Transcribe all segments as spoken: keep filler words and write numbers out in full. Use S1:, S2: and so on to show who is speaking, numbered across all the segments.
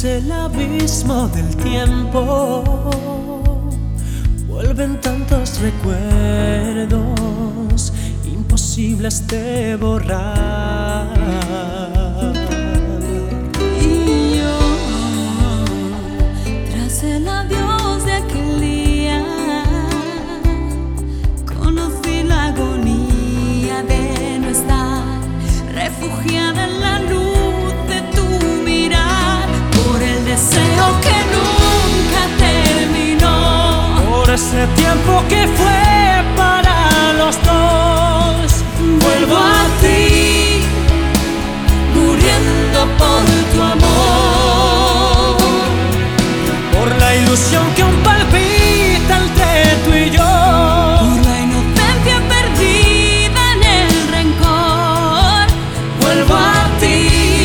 S1: Tras el abismo del tiempo vuelven tantos recuerdos imposibles de borrar.
S2: Y yo, tras el adiós de aquel día, conocí la agonía de no estar refugiada en la luz de tu mirar, por el deseo que nunca terminó,
S1: Por ese tiempo que fue para los dos.
S2: vuelvo a ti, muriendo por tu amor,
S1: Por la ilusión que aún palpita entre tú y yo.
S2: por la inocencia perdida en el rencor. Vuelvo a ti,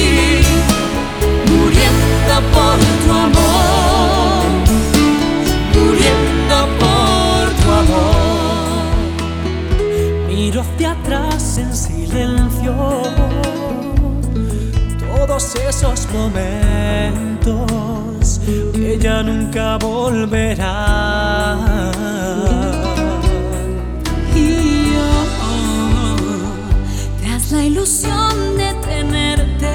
S2: muriendo por tu amor, muriendo por tu amor.
S1: Miro hacia atrás en silencio todos esos momentos que ya nunca volverán.
S2: Y yo, tras la ilusión de tenerte,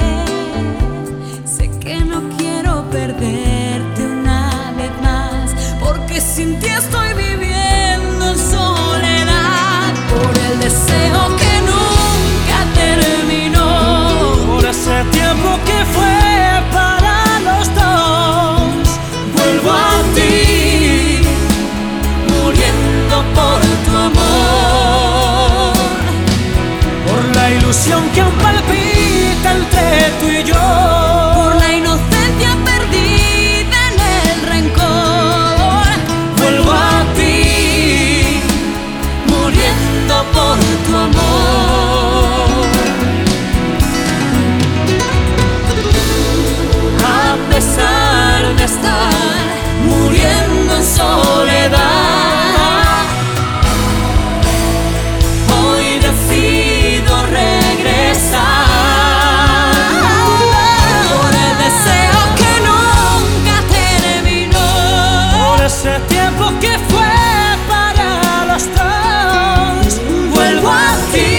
S2: sé que no quiero perderte una vez más, porque sin ti estoy viviendo en soledad, por el deseo que nunca terminó,
S1: Por ese tiempo que fue para los dos.
S2: vuelvo a ti, muriendo por tu amor,
S1: Por la ilusión que aún palpita entre tú y yo.
S2: por la inocencia perdida en el rencor. Vuelvo a ti, muriendo por tu amor, a pesar de estar muriendo en soledad. Hoy decido regresar, por el deseo que nunca terminó,
S1: Por ese tiempo que fue para los dos.
S2: vuelvo a ti,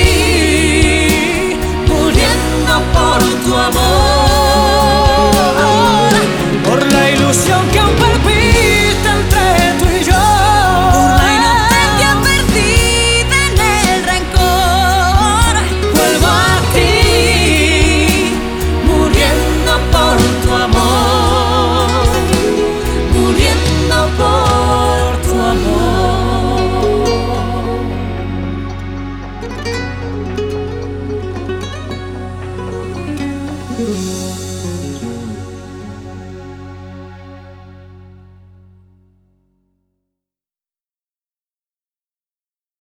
S2: muriendo por tu amor,
S1: Por la ilusión que aún palpita entre tú y yo.
S2: por la inocencia perdida en el rencor. Vuelvo a ti, muriendo por tu amor, muriendo por tu amor.